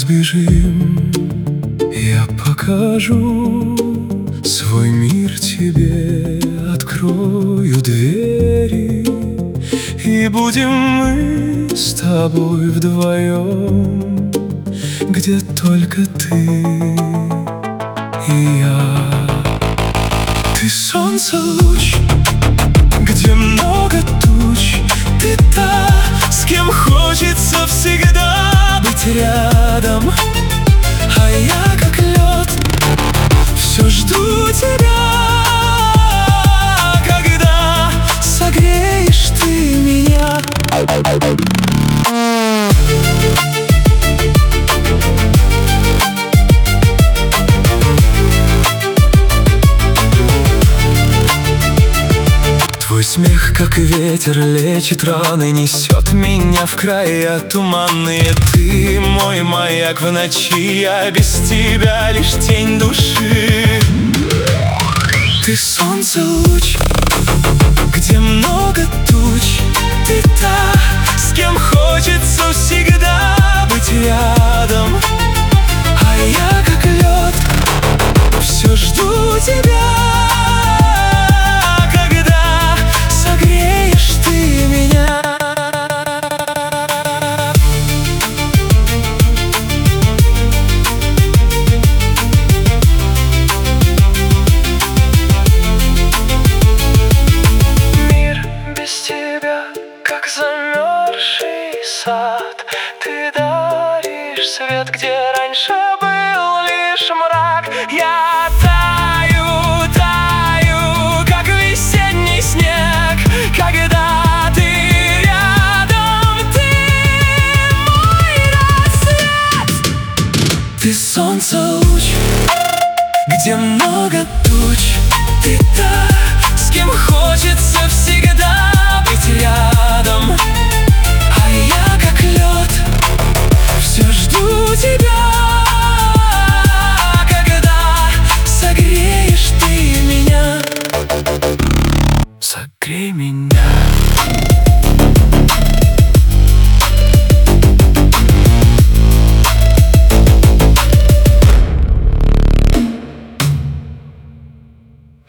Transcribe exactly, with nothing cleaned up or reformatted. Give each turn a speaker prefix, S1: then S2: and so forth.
S1: сбежим, я покажу свой мир тебе, открою двери, и будем мы с тобой вдвоем, где только ты и я. Ты солнце луч, где много туч, ты та, с кем хочется всегда быть рядом. А я как лед, все жду тебя, когда согреешь ты меня. Твой смех, как ветер, лечит раны, несет меня в края туманные. Ты мой маяк в ночи, а без тебя лишь тень души. Ты солнце луч, где много туч, ты та, с кем хочется всегда быть рядом. А я как лед, все жду тебя, как замерзший сад. Ты даришь свет, где раньше был лишь мрак. Я таю, таю, как весенний снег, когда ты рядом, ты мой рассвет. Ты солнце луч, где много туч, ты та, с кем хочется всегда быть рядом.